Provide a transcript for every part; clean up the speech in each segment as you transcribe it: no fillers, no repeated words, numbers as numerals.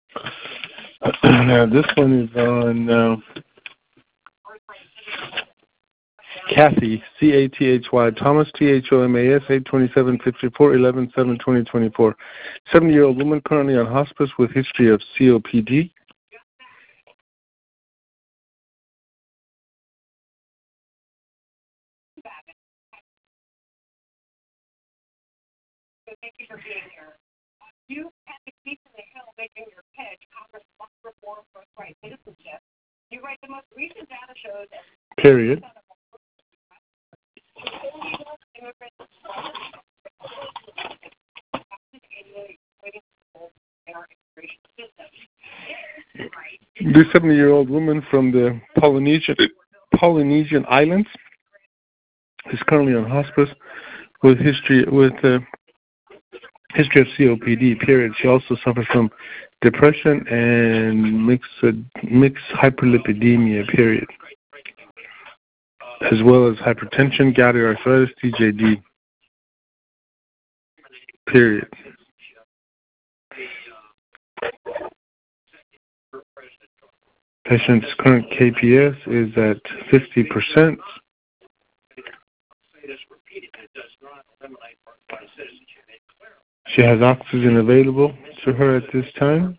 Now this one is on Kathy, Cathy, Thomas, Thomas, 827-54-11-7-2024. 70-year-old woman currently on hospice with history of COPD. Thank you for being here. You had to keep in the Hill making your pitch, Congress must reform birthright citizenship. You write the most recent data shows that Period. This 70-year-old woman from the Polynesian Islands is currently on hospice with history of COPD. Period. She also suffers from depression and mixed hyperlipidemia. Period. As well as hypertension, gouty arthritis, TJD. Period. Patient's current KPS is at 50%. She has oxygen available to her at this time,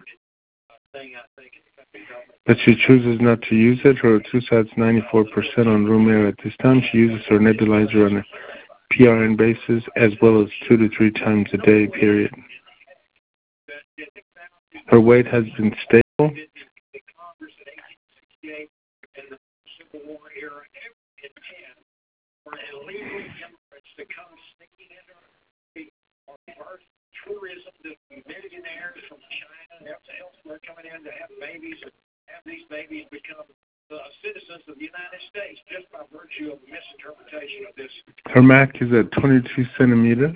but she chooses not to use it. Her TUSAT's 94% on room air at this time. She uses her nebulizer on a PRN basis as well as 2 to 3 times a day, period. Her weight has been stable. Tourism, the millionaires from China, elsewhere coming in to have babies, and have these babies become citizens of the United States just by virtue of misinterpretation of this. Her MAC is at 22 centimeters.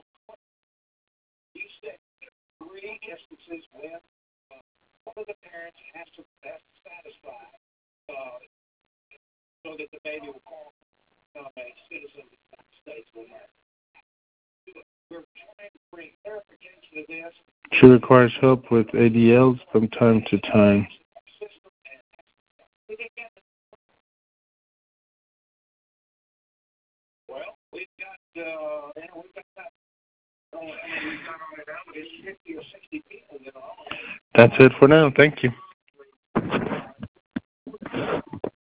You said 3 instances when one of the parents has to satisfy so that the baby will become a citizen of the United States. We're trying to bring clarification to this. She requires help with ADLs from time to time. Well, we've got that. It's 50 or 60 people that are on. That's it for now. Thank you.